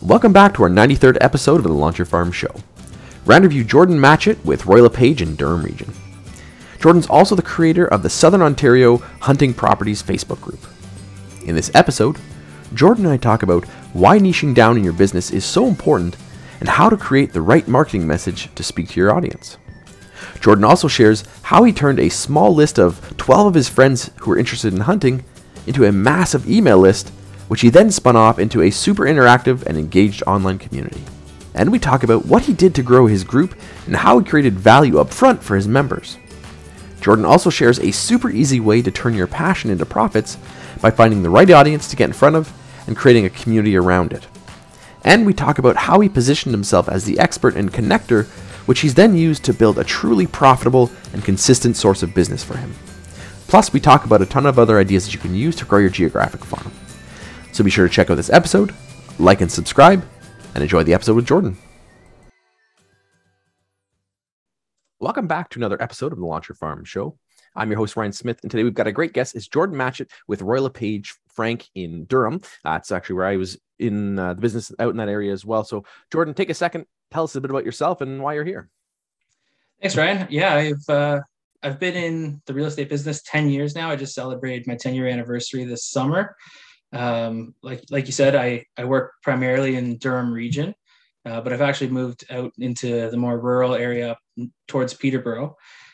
Welcome back to our 93rd episode of the Launch Your Farm Show. We're interviewing Jordan Matchett with Royal LePage in Durham region. Jordan's also the creator of the Southern Ontario Hunting Properties Facebook group. In this episode, Jordan and I talk about why niching down in your business is so important and how to create the right marketing message to speak to your audience. Jordan also shares how he turned a small list of 12 of his friends who were interested in hunting into a massive email list, which he then spun off into a super interactive and engaged online community. And we talk about what he did to grow his group and how he created value up front for his members. Jordan also shares a super easy way to turn your passion into profits by finding the right audience to get in front of and creating a community around it. And we talk about how he positioned himself as the expert and connector, which he's then used to build a truly profitable and consistent source of business for him. Plus, we talk about a ton of other ideas that you can use to grow your geographic farm. So be sure to check out this episode, like and subscribe, and enjoy the episode with Jordan. Welcome back to another episode of the Launch Your Farm Show. I'm your host, Ryan Smith, and today we've got a great guest. It's Jordan Matchett with Royal LePage Frank in Durham. It's actually where I was in the business out in that area as well. So Jordan, take a second, tell us a bit about yourself and why you're here. Thanks, Ryan. Yeah, I've been in the real estate business 10 years now. I just celebrated my 10-year anniversary this summer. Like you said, I work primarily in Durham region, but I've actually moved out into the more rural area towards Peterborough.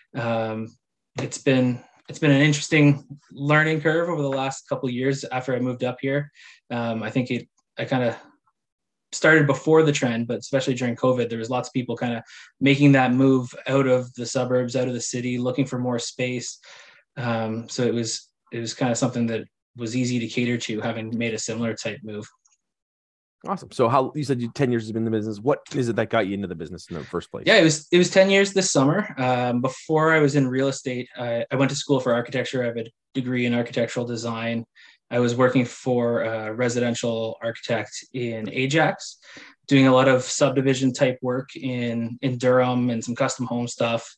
It's been an interesting learning curve over the last couple of years after I moved up here. I think I kind of started before the trend, but especially during COVID, there was lots of people kind of making that move out of the suburbs, out of the city, looking for more space. So it was kind of something that was easy to cater to, having made a similar type move. Awesome. So how you said 10 years has been in the business. What is it that got you into the business in the first place? Yeah, it was 10 years this summer. Before I was in real estate, I went to school for architecture. I have a degree in architectural design. I was working for a residential architect in Ajax, doing a lot of subdivision type work in Durham and some custom home stuff.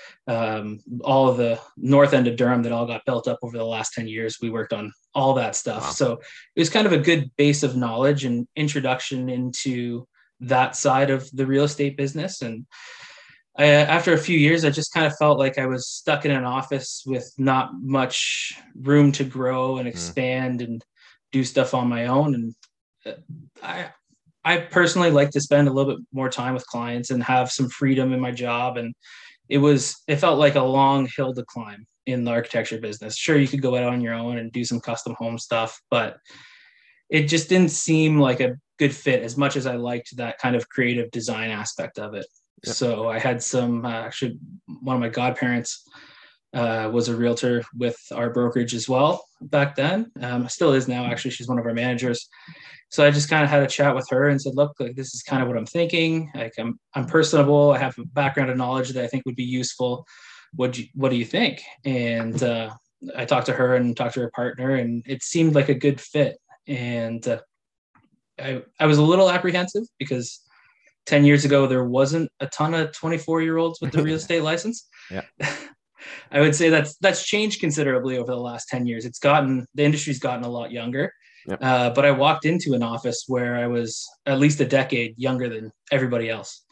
All of the north end of Durham that all got built up over the last 10 years, we worked on all that stuff. Wow. So it was kind of a good base of knowledge and introduction into that side of the real estate business. And after a few years, I just kind of felt like I was stuck in an office with not much room to grow and expand and do stuff on my own. And I personally like to spend a little bit more time with clients and have some freedom in my job. And it felt like a long hill to climb in the architecture business. Sure, you could go out on your own and do some custom home stuff, but it just didn't seem like a good fit as much as I liked that kind of creative design aspect of it. Yep. So I had some, actually one of my godparents was a realtor with our brokerage as well back then. Still is now, actually. She's one of our managers. So I just kind of had a chat with her and said, look, like, this is kind of what I'm thinking. Like, I'm personable. I have a background of knowledge that I think would be useful. What do you think? And I talked to her and talked to her partner, and it seemed like a good fit. And I was a little apprehensive because 10 years ago, there wasn't a ton of 24-year-olds with the real estate license. Yeah. I would say that's changed considerably over the last 10 years. The industry's gotten a lot younger. Yep. But I walked into an office where I was at least a decade younger than everybody else.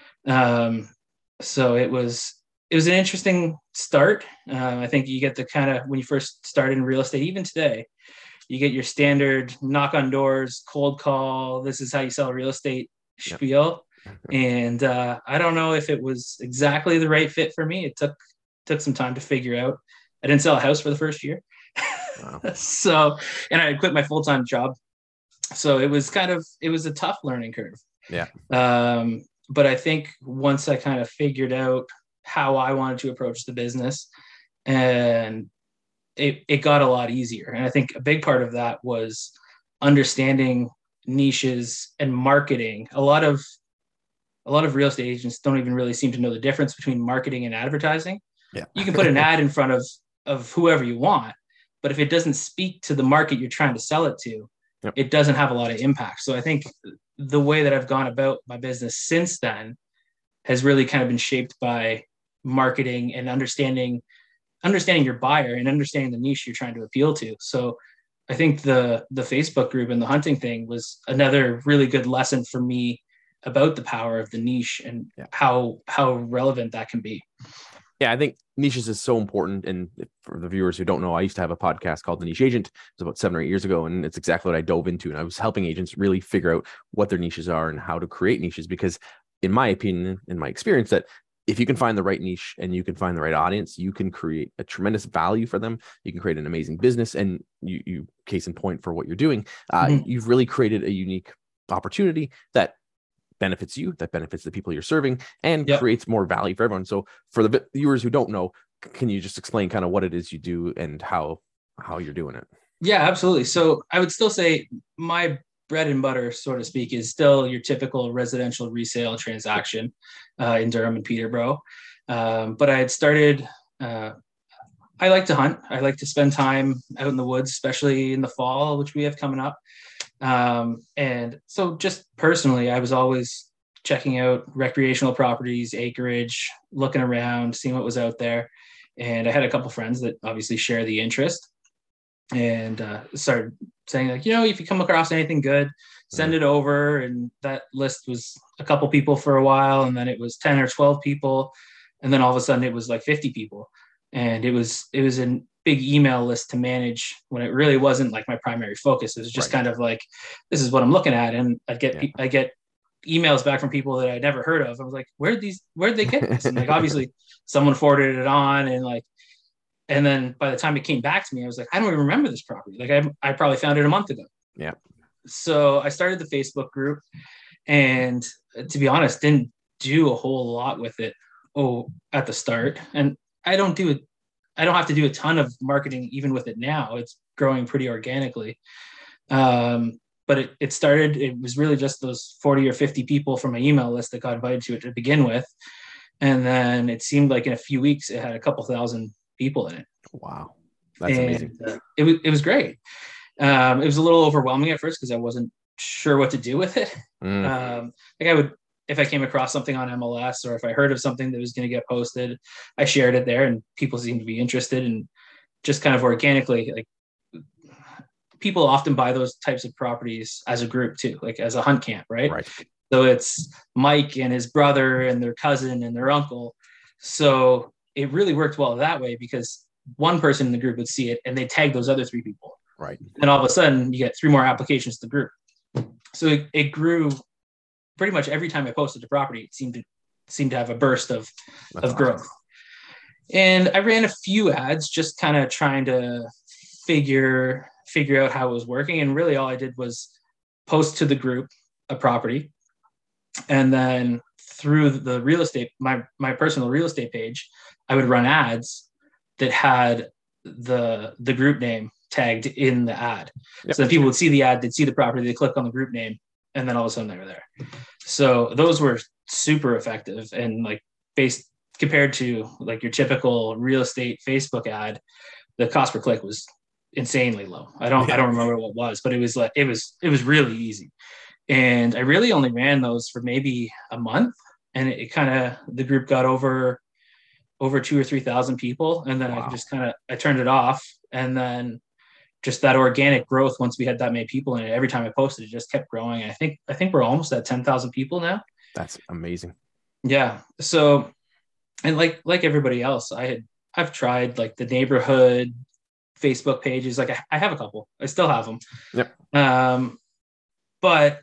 So it was an interesting start. I think you get the kind of, when you first start in real estate, even today, you get your standard knock on doors, cold call. This is how you sell real estate spiel. Yep. And I don't know if it was exactly the right fit for me. It took some time to figure out. I didn't sell a house for the first year. Wow. So, and I quit my full-time job. So it was a tough learning curve. Yeah. But I think once I kind of figured out how I wanted to approach the business, and it got a lot easier. And I think a big part of that was understanding niches and marketing. A lot of real estate agents don't even really seem to know the difference between marketing and advertising. Yeah. You can put an ad in front of whoever you want, but if it doesn't speak to the market you're trying to sell it to, yep, it doesn't have a lot of impact. So I think the way that I've gone about my business since then has really kind of been shaped by marketing and understanding your buyer and understanding the niche you're trying to appeal to. So I think the Facebook group and the hunting thing was another really good lesson for me about the power of the niche and how relevant that can be. Yeah, I think niches is so important. And for the viewers who don't know, I used to have a podcast called The Niche Agent. It was about 7 or 8 years ago. And it's exactly what I dove into. And I was helping agents really figure out what their niches are and how to create niches. Because in my opinion, in my experience, that if you can find the right niche and you can find the right audience, you can create a tremendous value for them. You can create an amazing business. And you case in point for what you're doing, you've really created a unique opportunity that benefits you, that benefits the people you're serving, and creates more value for everyone. So for the viewers who don't know, can you just explain kind of what it is you do and how you're doing it? Yeah, absolutely. So I would still say my bread and butter, so to speak, is still your typical residential resale transaction in Durham and Peterborough. But I had started, I like to hunt. I like to spend time out in the woods, especially in the fall, which we have coming up. And so just personally, I was always checking out recreational properties, acreage, looking around, seeing what was out there. And I had a couple friends that obviously share the interest, and started saying, like, if you come across anything good, send it over. And that list was a couple people for a while, and then it was 10 or 12 people. And then all of a sudden it was like 50 people. And it was a big email list to manage when it really wasn't like my primary focus. It was just kind of like, this is what I'm looking at. And I get emails back from people that I'd never heard of. I was like, where'd they get this? And like, obviously someone forwarded it on, and then by the time it came back to me, I was like, I don't even remember this property. Like I probably found it a month ago. Yeah. So I started the Facebook group, and to be honest, didn't do a whole lot with it at the start. And I don't have to do a ton of marketing even with it now. It's growing pretty organically. But it started, it was really just those 40 or 50 people from my email list that got invited to it to begin with. And then it seemed like in a few weeks, it had a couple thousand people in it. Wow. That's amazing. It was great. It was a little overwhelming at first because I wasn't sure what to do with it. Like I would, if I came across something on MLS or if I heard of something that was going to get posted, I shared it there and people seemed to be interested, and just kind of organically, like, people often buy those types of properties as a group too, like as a hunt camp, right? So it's Mike and his brother and their cousin and their uncle. So it really worked well that way because one person in the group would see it and they tag those other 3 people. Right. And all of a sudden you get 3 more applications to the group. So it grew pretty much every time I posted a property. It seemed to have a burst of growth. And I ran a few ads just kind of trying to figure out how it was working. And really all I did was post to the group a property. And then through the real estate, my personal real estate page, I would run ads that had the group name tagged in the ad. Yep. So then people would see the ad, they'd see the property, they click on the group name, and then all of a sudden they were there. So those were super effective, and like compared to like your typical real estate Facebook ad, the cost per click was insanely low. I don't remember what it was, but it was really easy. And I really only ran those for maybe a month, and it kind of, the group got over 2,000 or 3,000 people. And then I just I turned it off, and then just that organic growth, once we had that many people in it, every time I posted, it just kept growing. I think we're almost at 10,000 people now. That's amazing. Yeah. So, and like everybody else, I've tried like the neighborhood Facebook pages. Like I have a couple, I still have them. Yep. But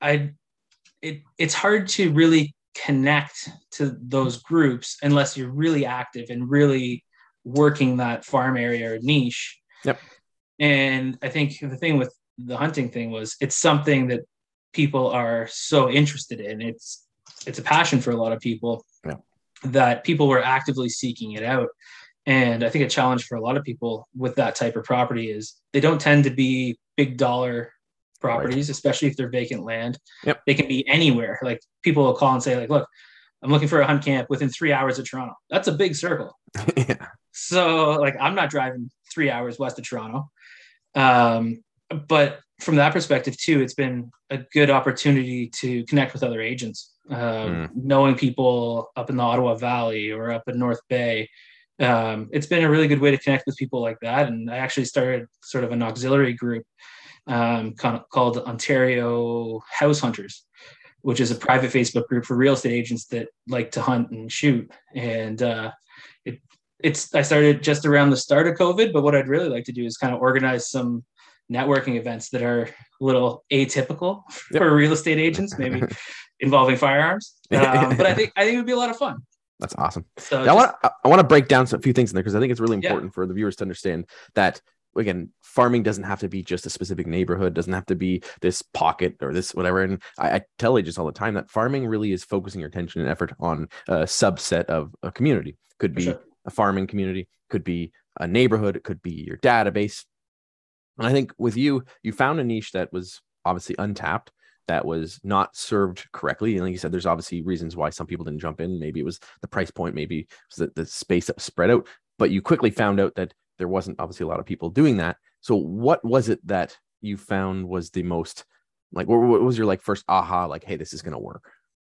it's hard to really connect to those groups unless you're really active and really working that farm area or niche. Yep. And I think the thing with the hunting thing was it's something that people are so interested in. It's a passion for a lot of people. Yeah. That people were actively seeking it out. And I think a challenge for a lot of people with that type of property is they don't tend to be big dollar properties, especially if they're vacant land. Yep. They can be anywhere. Like people will call and say, like, look, I'm looking for a hunt camp within 3 hours of Toronto. That's a big circle. Yeah. So like, I'm not driving 3 hours west of Toronto. But from that perspective too, it's been a good opportunity to connect with other agents, knowing people up in the Ottawa Valley or up in North Bay, It's been a really good way to connect with people like that. And I actually started sort of an auxiliary group called Ontario House Hunters, which is a private Facebook group for real estate agents that like to hunt and shoot. And I started just around the start of COVID, but what I'd really like to do is kind of organize some networking events that are a little atypical for real estate agents, maybe involving firearms. But I think it would be a lot of fun. That's awesome. So I want to break down a few things in there because I think it's really important for the viewers to understand that, again, farming doesn't have to be just a specific neighborhood, doesn't have to be this pocket or this whatever. And I tell agents all the time that farming really is focusing your attention and effort on a subset of a community. Could be a farming community, could be a neighborhood, it could be your database. And I think with you found a niche that was obviously untapped, that was not served correctly. And like you said, there's obviously reasons why some people didn't jump in. Maybe it was the price point, maybe it was the space that was spread out, but you quickly found out that there wasn't obviously a lot of people doing that. So what was it that you found was the most, like, what was your first aha, like, hey, this is going to work?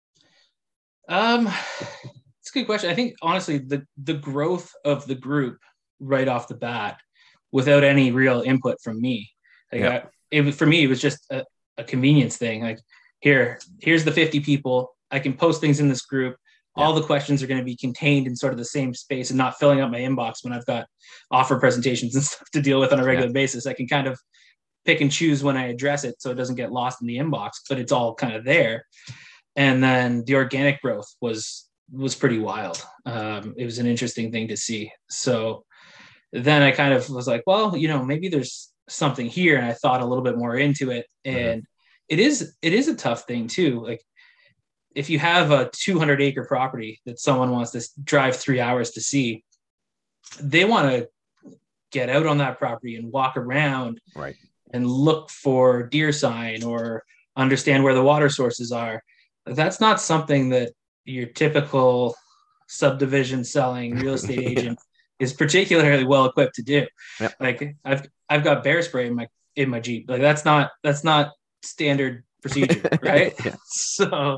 It's a good question. I think honestly, the growth of the group right off the bat, without any real input from me, for me, it was just a convenience thing. Like, here's the 50 people. I can post things in this group. All the questions are going to be contained in sort of the same space and not filling up my inbox when I've got offer presentations and stuff to deal with on a regular basis. I can kind of pick and choose when I address it so it doesn't get lost in the inbox, but it's all kind of there. And then the organic growth was pretty wild. It was an interesting thing to see. So then I kind of was like, well, maybe there's something here. And I thought a little bit more into it. And it is a tough thing too. Like, if you have a 200-acre property that someone wants to drive 3 hours to see, they want to get out on that property and walk around and look for deer sign or understand where the water sources are. That's not something that your typical subdivision selling real estate agent is particularly well equipped to do. Like, I've got bear spray in my Jeep. Like, that's not standard procedure, right? So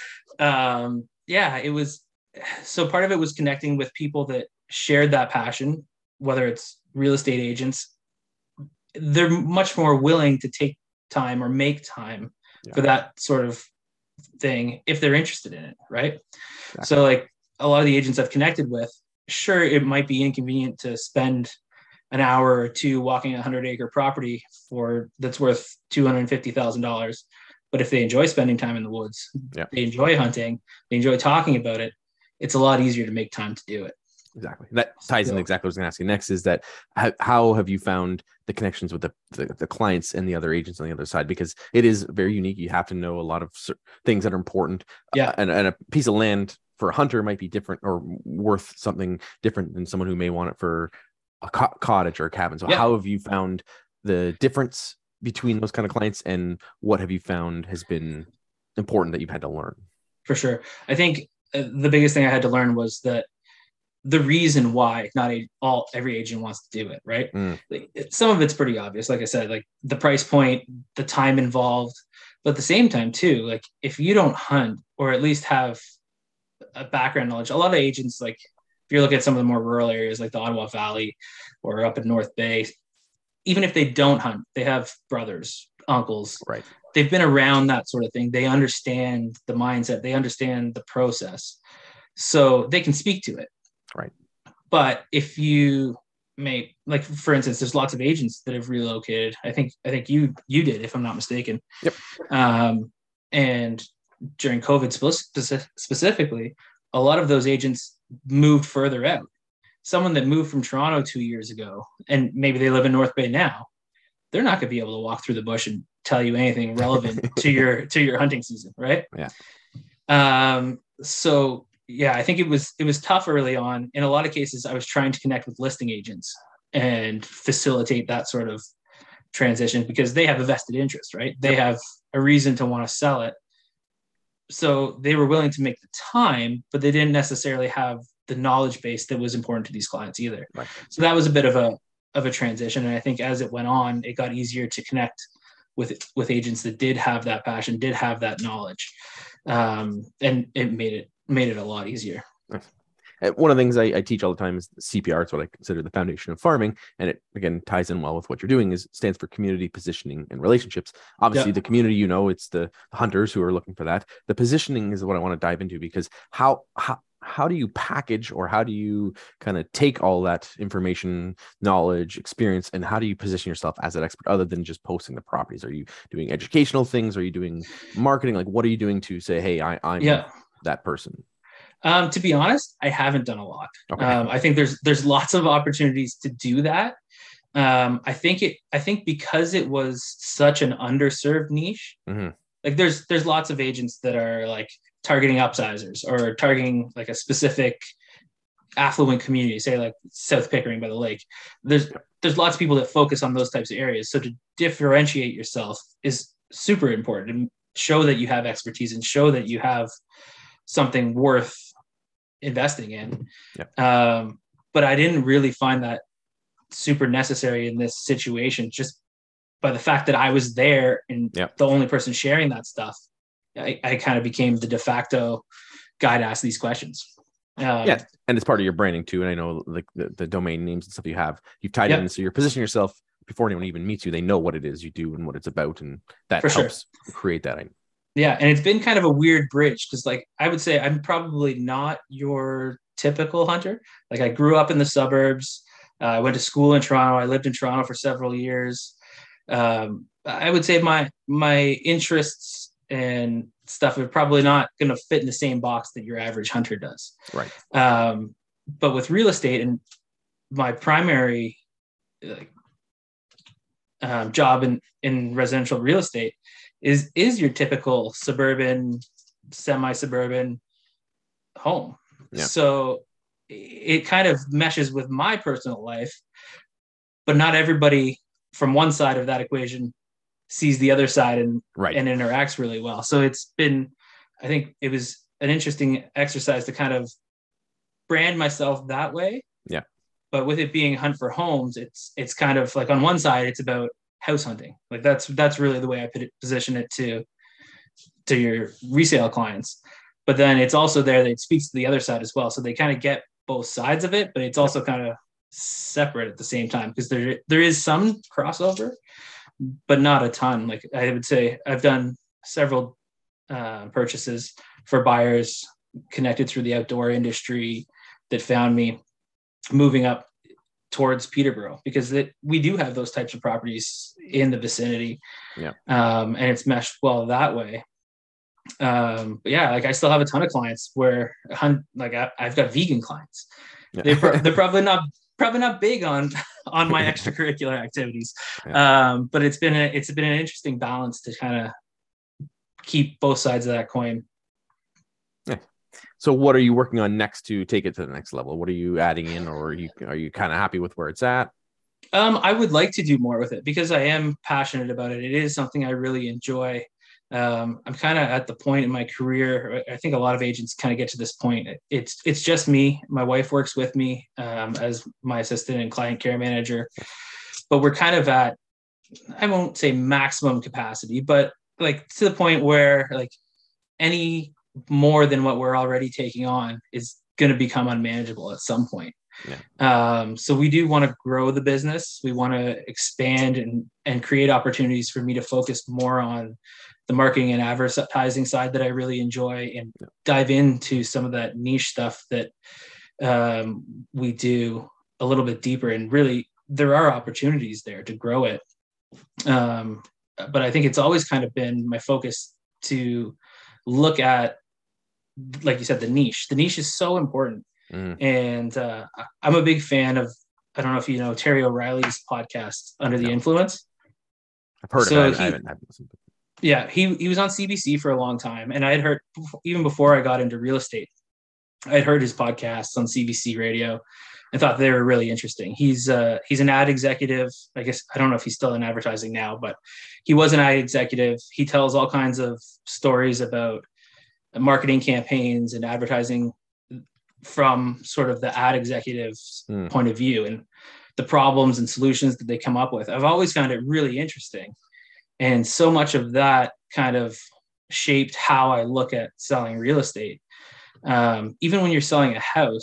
it was, so part of it was connecting with people that shared that passion, whether it's real estate agents. They're much more willing to take time or make time for that sort of thing if they're interested in it, right? So like, a lot of the agents I've connected with, sure, it might be inconvenient to spend an hour or two walking a 100-acre property that's worth $250,000. But if they enjoy spending time in the woods, they enjoy hunting, they enjoy talking about it, it's a lot easier to make time to do it. Exactly. That ties in exactly what I was going to ask you next, is that how have you found the connections with the clients and the other agents on the other side? Because it is very unique. You have to know a lot of things that are important. And a piece of land for a hunter might be different or worth something different than someone who may want it for a cottage or a cabin. So how have you found the difference between those kind of clients, and what have you found has been important that you've had to learn? For sure. I think the biggest thing I had to learn was that the reason why not every agent wants to do it, right? Some of it's pretty obvious. Like I said, like the price point, the time involved, but at the same time too, like if you don't hunt or at least have a background knowledge, a lot of agents, like if you're looking at some of the more rural areas like the Ottawa Valley or up in North Bay, even if they don't hunt, they have brothers, uncles. They've been around that sort of thing. They understand the mindset. They understand the process. So they can speak to it. But if you may, like, for instance, there's lots of agents that have relocated. I think you did, if I'm not mistaken. And during COVID specifically, a lot of those agents moved further out. Someone that moved from Toronto 2 years ago, and maybe they live in North Bay now, they're not going to be able to walk through the bush and tell you anything relevant to your hunting season, right? So I think it was tough early on. In a lot of cases, I was trying to connect with listing agents and facilitate that sort of transition because they have a vested interest, right? They have a reason to want to sell it. So they were willing to make the time, but they didn't necessarily have the knowledge base that was important to these clients either. So that was a bit of a transition. And I think as it went on, it got easier to connect with agents that did have that passion, did have that knowledge. And it made it a lot easier. one of the things I teach all the time is CPR. It's what I consider the foundation of farming, and it again ties in well with what you're doing. Is stands for community positioning and relationships. Obviously, the community, it's the hunters who are looking for that. The positioning is what I want to dive into, because how do you package, or how do you kind of take all that information, knowledge, experience, and how do you position yourself as an expert other than just posting the properties? Are you doing educational things? Are you doing marketing? Like, what are you doing to say, hey, I'm that person? To be honest, I haven't done a lot. Okay. I think there's lots of opportunities to do that. I think because it was such an underserved niche, like there's lots of agents that are like targeting upsizers or targeting like a specific affluent community, say like South Pickering by the lake. There's lots of people that focus on those types of areas. So to differentiate yourself is super important, and show that you have expertise and show that you have something worth investing in. But I didn't really find that super necessary in this situation, just by the fact that I was there and the only person sharing that stuff. I kind of became the de facto guy to ask these questions. And it's part of your branding too. And I know like the domain names and stuff you've tied in, so you're positioning yourself before anyone even meets you. They know what it is you do and what it's about, and that helps create that. Yeah, and it's been kind of a weird bridge, because like I would say I'm probably not your typical hunter. Like I grew up in the suburbs. I went to school in Toronto. I lived in Toronto for several years. I would say my interests and stuff are probably not going to fit in the same box that your average hunter does. Right. But with real estate, and my primary job in residential real estate is your typical suburban, semi-suburban home. So it kind of meshes with my personal life, but not everybody from one side of that equation sees the other side and interacts really well. So I think it was an interesting exercise to kind of brand myself that way. Yeah. But with it being Hunt for Homes, it's kind of like on one side, it's about house hunting. Like that's really the way I position it to your resale clients. But then it's also there that it speaks to the other side as well. So they kind of get both sides of it, but it's also kind of separate at the same time, because there is some crossover, but not a ton. Like I would say I've done several purchases for buyers connected through the outdoor industry that found me moving up towards Peterborough, because we do have those types of properties in the vicinity. And it's meshed well that way. But yeah, like I still have a ton of clients where I've got vegan clients. They're probably not big on my extracurricular activities. But it's been an interesting balance to kind of keep both sides of that coin. Yeah. So what are you working on next to take it to the next level? What are you adding in, or are you kind of happy with where it's at? I would like to do more with it, because I am passionate about it. It is something I really enjoy. I'm kind of at the point in my career, I think a lot of agents kind of get to this point. It's just me. My wife works with me as my assistant and client care manager, but we're kind of at, I won't say maximum capacity, but like to the point where like any more than what we're already taking on is going to become unmanageable at some point. So we do want to grow the business. We want to expand and create opportunities for me to focus more on the marketing and advertising side that I really enjoy, and dive into some of that niche stuff that we do a little bit deeper. And really, there are opportunities there to grow it. But I think it's always kind of been my focus to look at, like you said, the niche. The niche is so important. And I'm a big fan of, I don't know if you know Terry O'Reilly's podcast, Under the Influence. I've heard of it. I haven't listened to it. Yeah, he was on CBC for a long time, and I had heard, even before I got into real estate, I had heard his podcasts on CBC radio and thought they were really interesting. He's an ad executive. I guess I don't know if he's still in advertising now, but he was an ad executive. He tells all kinds of stories about marketing campaigns and advertising from sort of the ad executive's point of view, and the problems and solutions that they come up with. I've always found it really interesting. And so much of that kind of shaped how I look at selling real estate. Even when you're selling a house,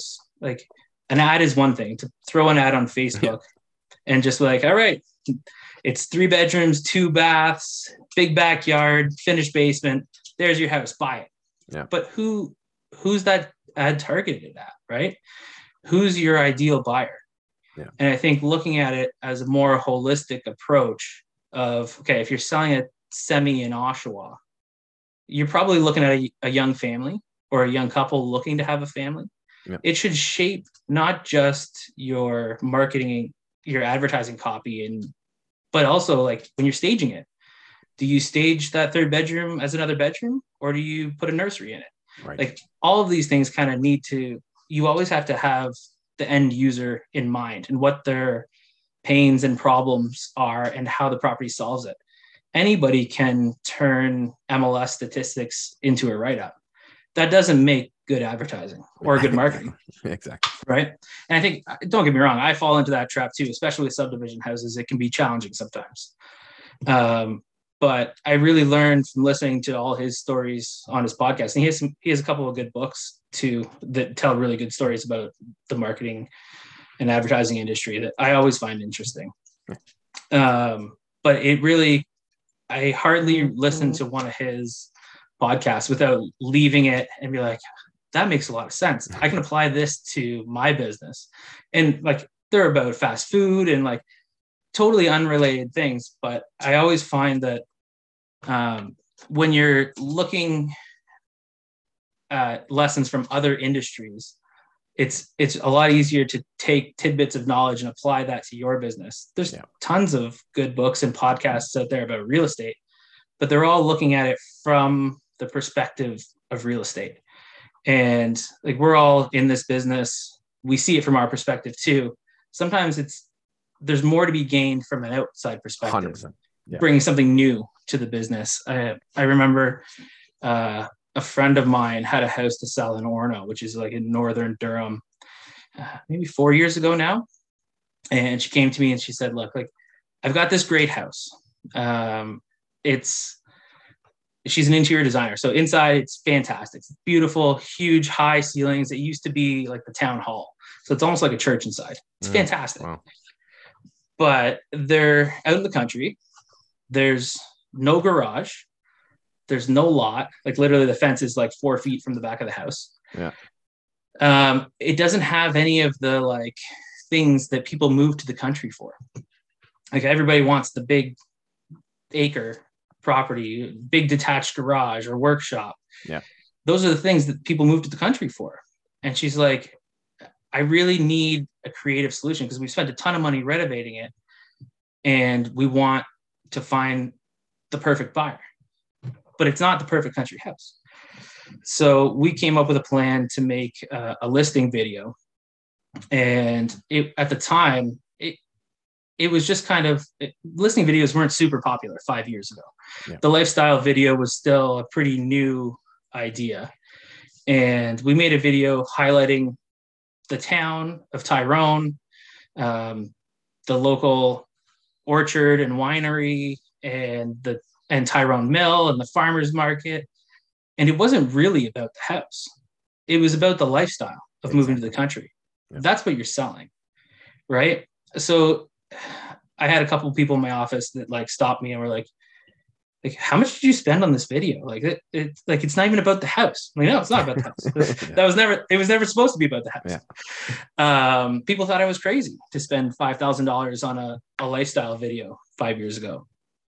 Like an ad is one thing, to throw an ad on Facebook and just like, all right, it's 3 bedrooms, 2 baths, big backyard, finished basement. There's your house, buy it. Yeah. But who's that ad targeted at, right? Who's your ideal buyer? Yeah. And I think looking at it as a more holistic approach of, okay, if you're selling a semi in Oshawa, you're probably looking at a young family or a young couple looking to have a family. Yeah. It should shape not just your marketing, your advertising copy, but also like when you're staging it. Do you stage that 3rd bedroom as another bedroom, or do you put a nursery in it? Right. Like all of these things kind of you always have to have the end user in mind and what their pains and problems are and how the property solves it. Anybody can turn MLS statistics into a write-up. That doesn't make good advertising or good marketing. Exactly. Right. And I think, don't get me wrong, I fall into that trap too, especially with subdivision houses. It can be challenging sometimes. But I really learned from listening to all his stories on his podcast. And he has a couple of good books too that tell really good stories about the marketing and advertising industry that I always find interesting. But I hardly listen to one of his podcasts without leaving it and be like, that makes a lot of sense. I can apply this to my business. And like, they're about fast food and like totally unrelated things. But I always find that when you're looking at lessons from other industries, it's a lot easier to take tidbits of knowledge and apply that to your business. There's tons of good books and podcasts out there about real estate, but they're all looking at it from the perspective of real estate. And like, we're all in this business. We see it from our perspective too. Sometimes there's more to be gained from an outside perspective, 100%. Bringing something new to the business. I remember a friend of mine had a house to sell in Orono, which is like in northern Durham, maybe 4 years ago now. And she came to me and she said, look, like, I've got this great house. She's an interior designer. So inside it's fantastic. It's beautiful, huge, high ceilings. It used to be like the town hall. So it's almost like a church inside. It's fantastic. Wow. But they're out in the country. There's no garage. There's no lot. Like literally the fence is like 4 feet from the back of the house. Yeah. It doesn't have any of the like things that people move to the country for. Like everybody wants the big acre property, big detached garage or workshop. Yeah. Those are the things that people move to the country for. And she's like, I really need a creative solution because we spent a ton of money renovating it and we want to find the perfect buyer, but it's not the perfect country house. So we came up with a plan to make a listing video. And at the time, it was just kind of, listing videos weren't super popular 5 years ago. Yeah. The lifestyle video was still a pretty new idea. And we made a video highlighting the town of Tyrone, the local orchard and winery, and Tyrone Mill and the farmers market. And it wasn't really about the house. It was about the lifestyle of moving to the country. Yeah. That's what you're selling, right? So I had a couple of people in my office that like stopped me and were like, how much did you spend on this video? Like it's not even about the house. I'm like, no, it's not about the house. Yeah. It was never supposed to be about the house. Yeah. People thought I was crazy to spend $5,000 on a lifestyle video 5 years ago.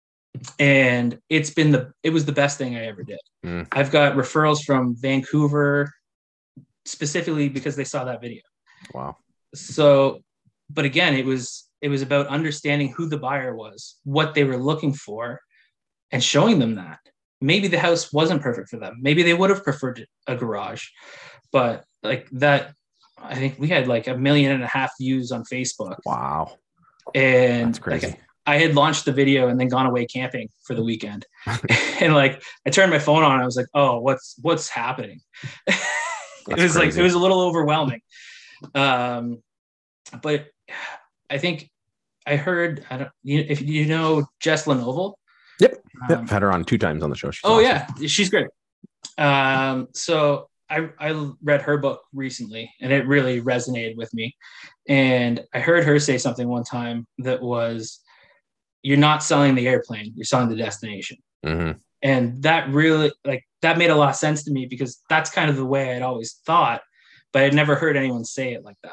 And it was the best thing I ever did. I've got referrals from Vancouver specifically because they saw that video. Wow. So, but again, it was about understanding who the buyer was, what they were looking for, and showing them that. Maybe the house wasn't perfect for them. Maybe they would have preferred a garage, but like that, I think we had like 1.5 million views on Facebook. Wow. And that's crazy. Like, I had launched the video and then gone away camping for the weekend. And like, I turned my phone on and I was like, oh, what's happening? It was crazy. Like, it was a little overwhelming. But I think I heard, if you know Jess Lenoble. Yep. I've had her on 2 times on the show. She's awesome. Yeah. She's great. So I read her book recently and it really resonated with me. And I heard her say something one time that was, you're not selling the airplane, you're selling the destination. Mm-hmm. And that really, like, that made a lot of sense to me because that's kind of the way I'd always thought, but I'd never heard anyone say it like that.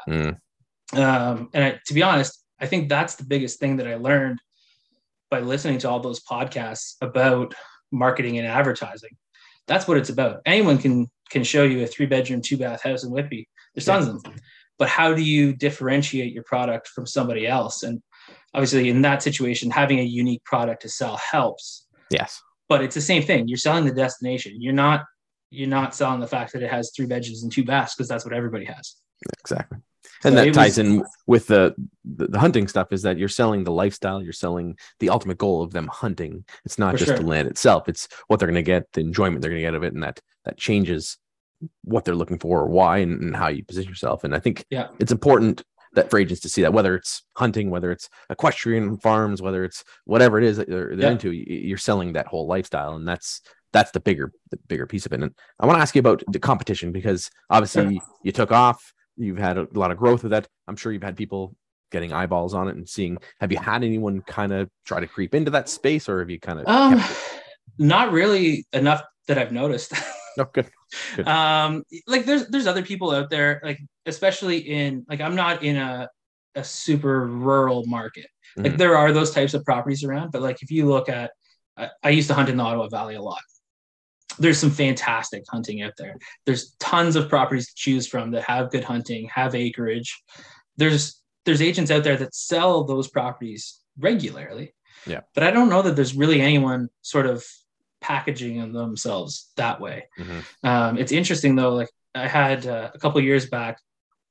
To be honest, I think that's the biggest thing that I learned by listening to all those podcasts about marketing and advertising. That's what it's about. Anyone can show you a 3-bedroom, 2-bath house in Whitby. There's tons of them. But how do you differentiate your product from somebody else? And obviously in that situation, having a unique product to sell helps. Yes. But it's the same thing. You're selling the destination. You're not selling the fact that it has 3 bedrooms and 2 baths because that's what everybody has. Exactly. And so that ties in with the hunting stuff, is that you're selling the lifestyle, you're selling the ultimate goal of them hunting. It's not just the land itself, it's what they're going to get, the enjoyment they're going to get of it. And that changes what they're looking for or why and how you position yourself. And I think it's important that for agents to see that, whether it's hunting, whether it's equestrian farms, whether it's whatever it is that they're into, you're selling that whole lifestyle. And that's the bigger piece of it. And I want to ask you about the competition, because obviously you took off, you've had a lot of growth with that. I'm sure you've had people getting eyeballs on it and seeing, have you had anyone kind of try to creep into that space, or have you kind of not really enough that I've noticed? No, good. Like there's other people out there, like especially in, like, I'm not in a super rural market. Like there are those types of properties around, but like if you look at, I used to hunt in the Ottawa Valley a lot. There's some fantastic hunting out there. There's tons of properties to choose from that have good hunting, have acreage. There's agents out there that sell those properties regularly. Yeah. But I don't know that there's really anyone sort of packaging themselves that way. It's interesting though. Like I had a couple of years back,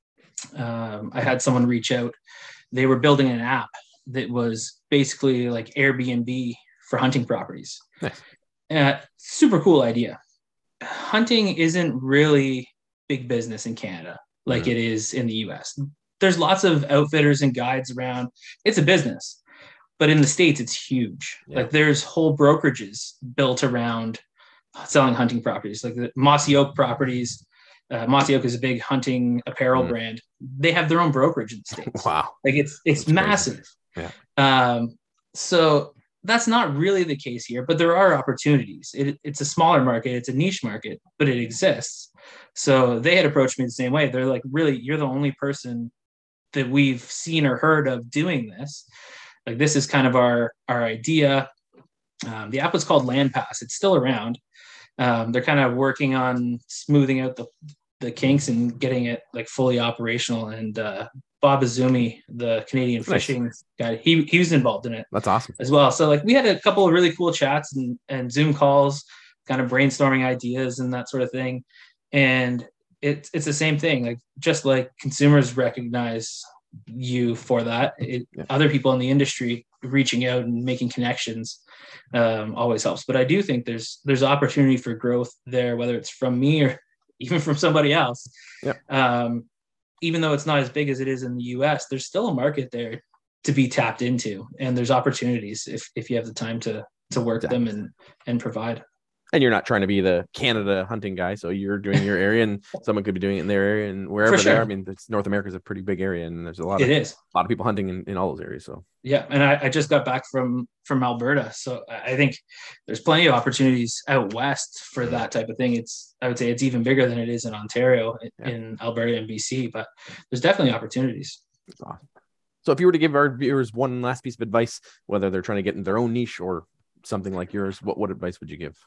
I had someone reach out. They were building an app that was basically like Airbnb for hunting properties. Nice. Super cool idea. Hunting isn't really big business in Canada like it is in the US. There's lots of outfitters and guides around. It's a business. But in the States, it's huge. Yeah. Like there's whole brokerages built around selling hunting properties, like the Mossy Oak properties. Mossy Oak is a big hunting apparel brand. They have their own brokerage in the States. Wow. Like it's massive. Yeah. So that's not really the case here, but there are opportunities. It's a smaller market. It's a niche market, but it exists. So they had approached me the same way. They're like, really, you're the only person that we've seen or heard of doing this. Like this is kind of our idea. The app was called LandPass. It's still around. They're kind of working on smoothing out the kinks and getting it like fully operational. And Bob Azumi, the Canadian fishing guy, he was involved in it. That's awesome as well. So like we had a couple of really cool chats and Zoom calls, kind of brainstorming ideas and that sort of thing. And it's the same thing. Like just like consumers recognize you for that, other people in the industry reaching out and making connections always helps. But I do think there's opportunity for growth there, whether it's from me or even from somebody else. Even though it's not as big as it is in the US, there's still a market there to be tapped into, and there's opportunities if you have the time to work them and provide. And you're not trying to be the Canada hunting guy, so you're doing your area, and someone could be doing it in their area, and wherever they are. I mean, North America is a pretty big area, and there's a lot of people hunting in all those areas. So yeah, and I just got back from Alberta, so I think there's plenty of opportunities out west for that type of thing. I would say it's even bigger than it is in Ontario, in Alberta and BC, but there's definitely opportunities. That's awesome. So if you were to give our viewers one last piece of advice, whether they're trying to get in their own niche or something like yours, what advice would you give?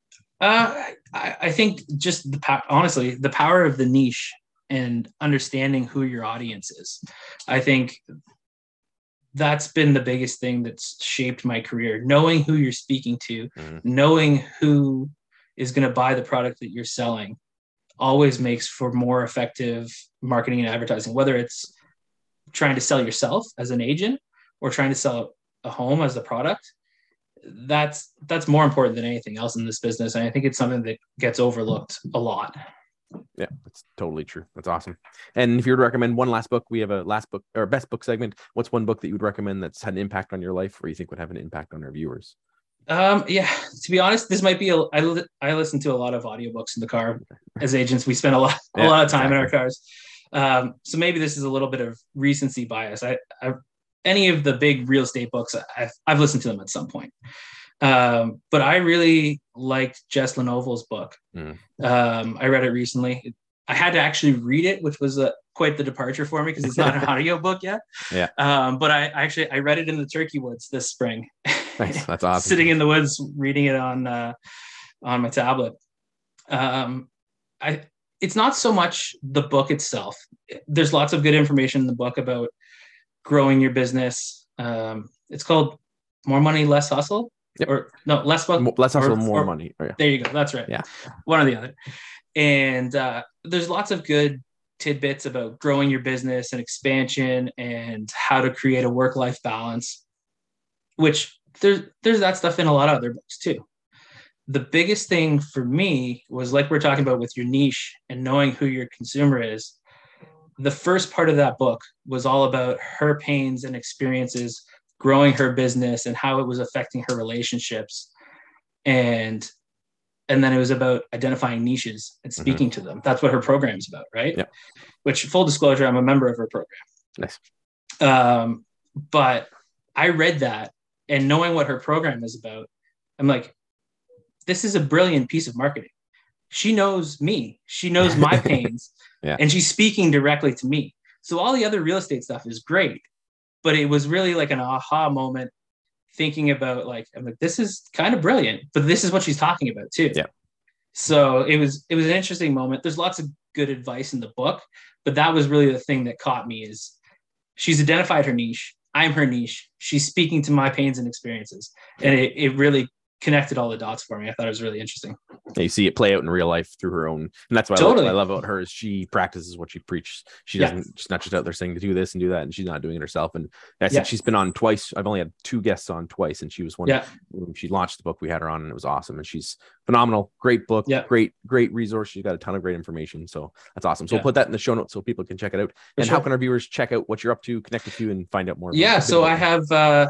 I think just honestly, the power of the niche and understanding who your audience is. I think that's been the biggest thing that's shaped my career. Knowing who you're speaking to, knowing who is going to buy the product that you're selling always makes for more effective marketing and advertising, whether it's trying to sell yourself as an agent or trying to sell a home as the product. That's more important than anything else in this business. And I think it's something that gets overlooked a lot. Yeah, that's totally true. That's awesome. And if you were to recommend one last book, we have a last book or best book segment. What's one book that you would recommend that's had an impact on your life or you think would have an impact on our viewers? Yeah, to be honest, this might be I listen to a lot of audiobooks in the car. As agents, we spend a lot of time in our cars. So maybe this is a little bit of recency bias. Any of the big real estate books, I've listened to them at some point. But I really liked Jess Lenovo's book. I read it recently. I had to actually read it, which was quite the departure for me because it's not an audio book yet. Yeah. But I read it in the Turkey Woods this spring. Nice. That's awesome. Sitting in the woods, reading it on my tablet. It's not so much the book itself. There's lots of good information in the book about growing your business. It's called More Money, Less Hustle. Yep. Or no, less hustle, more money. Oh, yeah. There you go. That's right. Yeah. One or the other. And there's lots of good tidbits about growing your business and expansion and how to create a work-life balance, which there's that stuff in a lot of other books too. The biggest thing for me was, like we're talking about with your niche and knowing who your consumer is. The first part of that book was all about her pains and experiences growing her business and how it was affecting her relationships. And then it was about identifying niches and speaking to them. That's what her program is about, right? Yeah. Which, full disclosure, I'm a member of her program. Nice. But I read that, and knowing what her program is about, I'm like, this is a brilliant piece of marketing. She knows me. She knows my pains. Yeah. And she's speaking directly to me. So all the other real estate stuff is great. But it was really like an aha moment, thinking about I'm like, this is kind of brilliant, but this is what she's talking about too. Yeah. So it was an interesting moment. There's lots of good advice in the book, but that was really the thing that caught me is she's identified her niche. I'm her niche. She's speaking to my pains and experiences. And it really connected all the dots for me. I thought it was really interesting. You see it play out in real life through her own, and that's what I love about her is she practices what she preaches. She doesn't she's not just out there saying to do this and do that, and she's not doing it herself. And I said she's been on twice. I've only had 2 guests on twice, and she was one. When she launched the book, we had her on, and it was awesome. And she's phenomenal. Great book. Great resource. She's got a ton of great information. So that's awesome. So we'll put that in the show notes so people can check it out. And how can our viewers check out what you're up to, connect with you, and find out more? So I have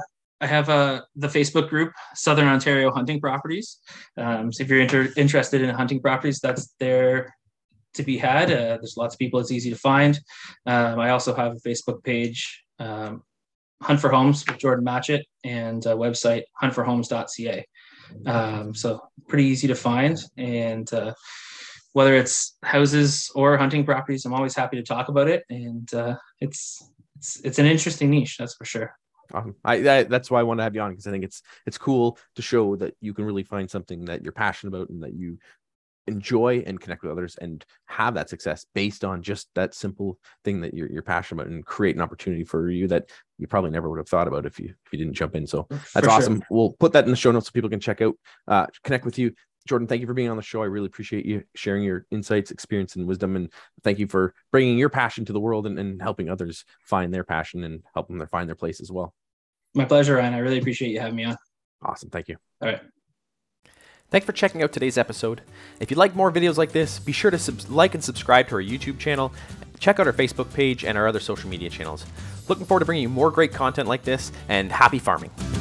the Facebook group, Southern Ontario Hunting Properties. So if you're interested in hunting properties, that's there to be had. There's lots of people. It's easy to find. I also have a Facebook page, Hunt for Homes with Jordan Matchett, and a website, huntforhomes.ca. So pretty easy to find. And whether it's houses or hunting properties, I'm always happy to talk about it. And it's an interesting niche, that's for sure. Awesome. That's why I want to have you on, because I think it's cool to show that you can really find something that you're passionate about and that you enjoy and connect with others and have that success based on just that simple thing that you're passionate about, and create an opportunity for you that you probably never would have thought about if you didn't jump in. So that's awesome. Sure. We'll put that in the show notes so people can check out, connect with you. Jordan, thank you for being on the show. I really appreciate you sharing your insights, experience, and wisdom. And thank you for bringing your passion to the world and helping others find their passion and helping them find their place as well. My pleasure, Ryan. I really appreciate you having me on. Awesome. Thank you. All right. Thanks for checking out today's episode. If you'd like more videos like this, be sure to like and subscribe to our YouTube channel. Check out our Facebook page and our other social media channels. Looking forward to bringing you more great content like this, and happy farming.